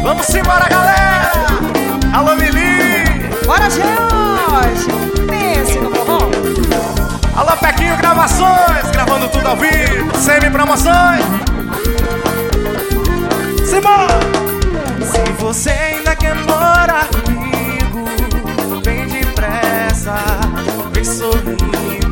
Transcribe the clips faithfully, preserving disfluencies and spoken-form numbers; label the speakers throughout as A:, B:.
A: Vamos embora, galera! Alô, Mili!
B: Bora, George! Pense no forró.
A: Alô, Pequinho Gravações, gravando tudo ao vivo, semi-promoções. Simbora! Se você ainda quer morar comigo, vem depressa, vem sorrindo.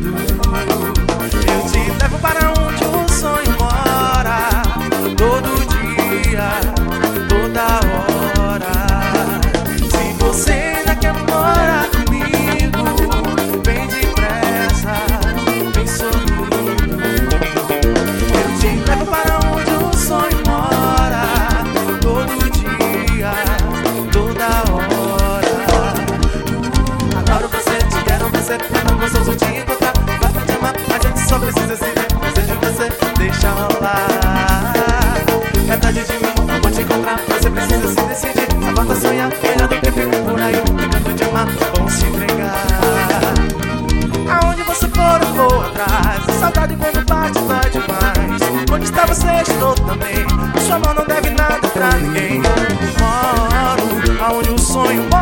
A: Eu te levo para onde o sonho mora, todo dia, toda hora. Se você ainda quer morar comigo, vem depressa, vem sorrindo. Eu te levo para onde o sonho mora, todo dia, toda hora. Adoro você, te quero você, eu não gostoso de encontrar. Gosto de amar, a gente só precisa se ver. Desejo você, deixa rolar. É tarde de mim, não vou te encontrar. Você precisa se decidir, só falta sonhar. Melhor do que ficar por aí, ficando de amar, vamos se entregar. Aonde você for eu vou atrás. A saudade quando bate, dói demais. Onde está você, estou também. Sua mão não deve nada pra ninguém. Moro aonde o sonho mora.